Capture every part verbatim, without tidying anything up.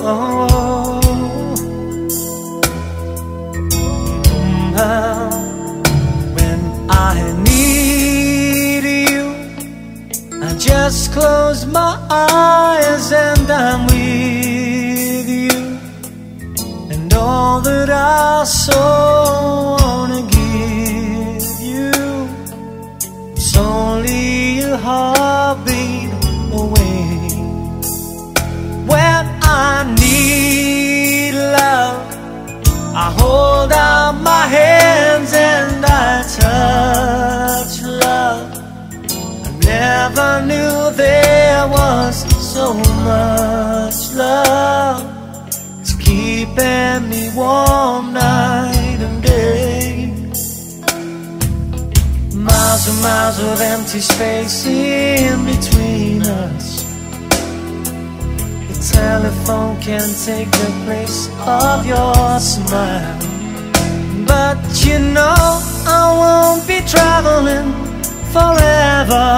When I need you, I just close my eyes and I'm with you. And all that I so wanna give you is only a heartbeat away. When I need love, I hold out my hands and I touch love. I never knew there was so much love. It's keeping me warm night and day. Miles and miles of empty space in between us. The telephone can't take the place of your smile. But you know I won't be traveling forever.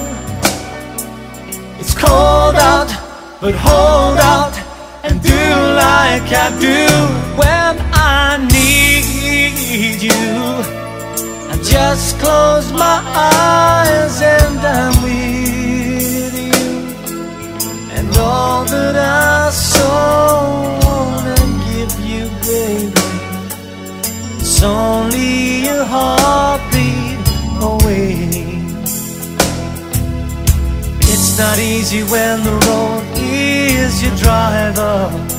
It's cold out, but hold out and do like I do. When I need you, I just close my eyes and I'm with you. And all that I so wanna give you, baby, it's only a heartbeat away. It's not easy when the road is your driver,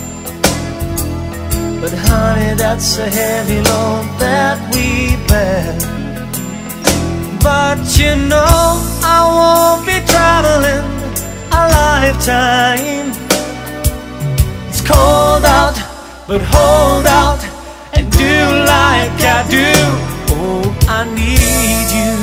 but honey, that's a heavy load that we bear. But you know I won't be traveling a lifetime. It's cold out, but hold out and do like I do. Oh, I need you.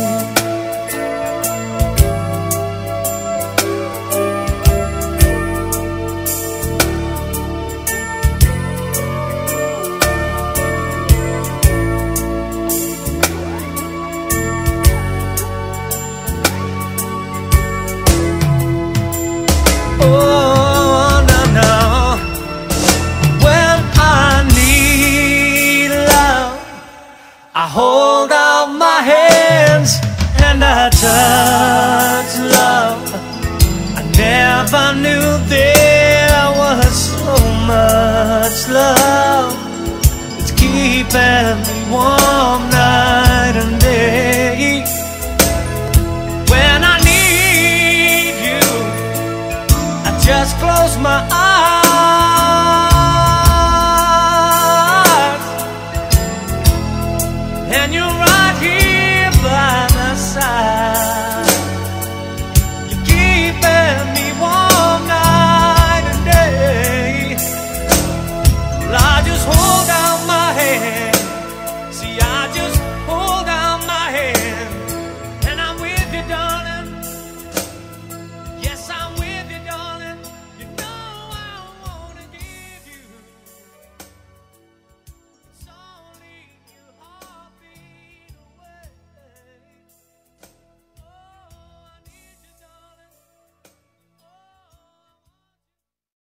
I hold out my hands and I touch love. I never knew there was so much love. It's keeping me warm night and day. When I need you, I just close my eyes